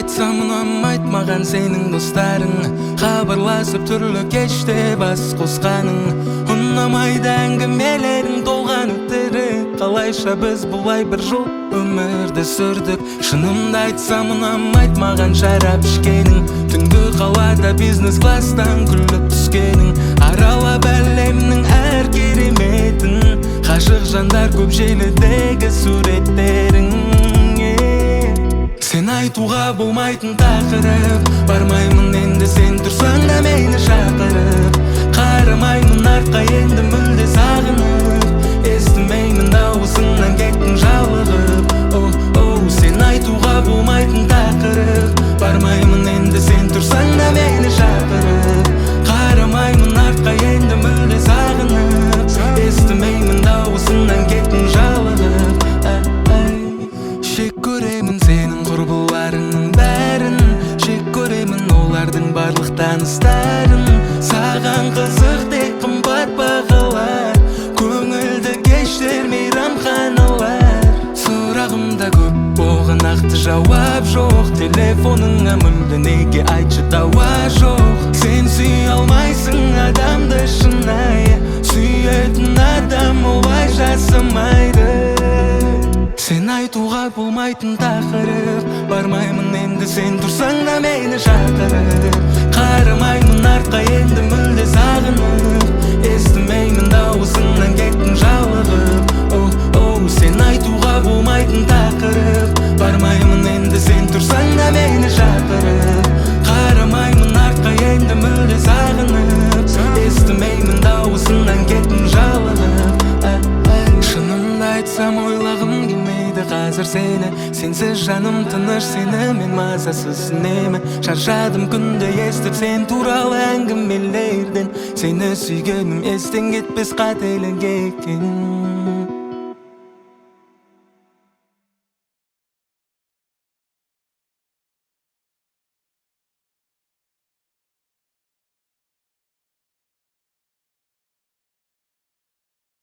айтсам ұнамайды маған сенің достарың, хабарласып түрлі кеште бас қосқаның. Ұнамайды әңгімелерің толған өтірік, қалайша біз бұлай бір жол өмірді сүрдік. Шынымды айтсам ұнамайды маған шарап ішкенің, түнгі қалада бизнес класстан күліп түскенің, аралап әлемнің әр кереметін, ғашық жандар көп желідегі суреттерің. Сен айтуға болмайтын тақырып, бармаймын енді сен тұрсаң да мені шақырып. Қарамаймын артқа енді мүлде сағынып, естімеймін дауысыңнан кеттің жалығып. Оу, сен айтуға болмайтын тақырып, бармаймын енді сен тұрсаң да мені шақырып. Қарамаймын артқа енді мүлде сағынып, естімеймін дауысыңнан кеттің жалығып. Шек көремін сенің құрбыларыңның бәрін, шек көремін олардың барлық таныстарын. Саған қызық тек қымбат бағалар, көңілді кештер мейрамханалар. Сұрағымда көп оған нақты жауап жоқ, телефоныңа мүлде неге айтшы дауа жоқ. Сен сүй алмайсың адамды шынайы, сүйетін адам олай жасамайды. Сен айтуға болмайтын тақырып, бармаймын енді сен тұрсаң да мені шақырып. Қарамаймын артқа енді мүлде сағынып, естімеймін дауысыңнан кеттің жалығып. Оу, сен айтуға болмайтын тақырып, бармаймын енді сен тұрсаң да мені шақырып. Қарамаймын артқа енді мүлде сағынып, естімеймін дауысыңнан кеттің жалығып. Шынымды айтсам ойлағым келмейді қазір сені, сенсіз жаным тыныш, сенімен мазасыз үнемі. Шаршадым күнде естіп сен туралы әңгімелерден, сені сүйгенім естен кетпес қателік екен.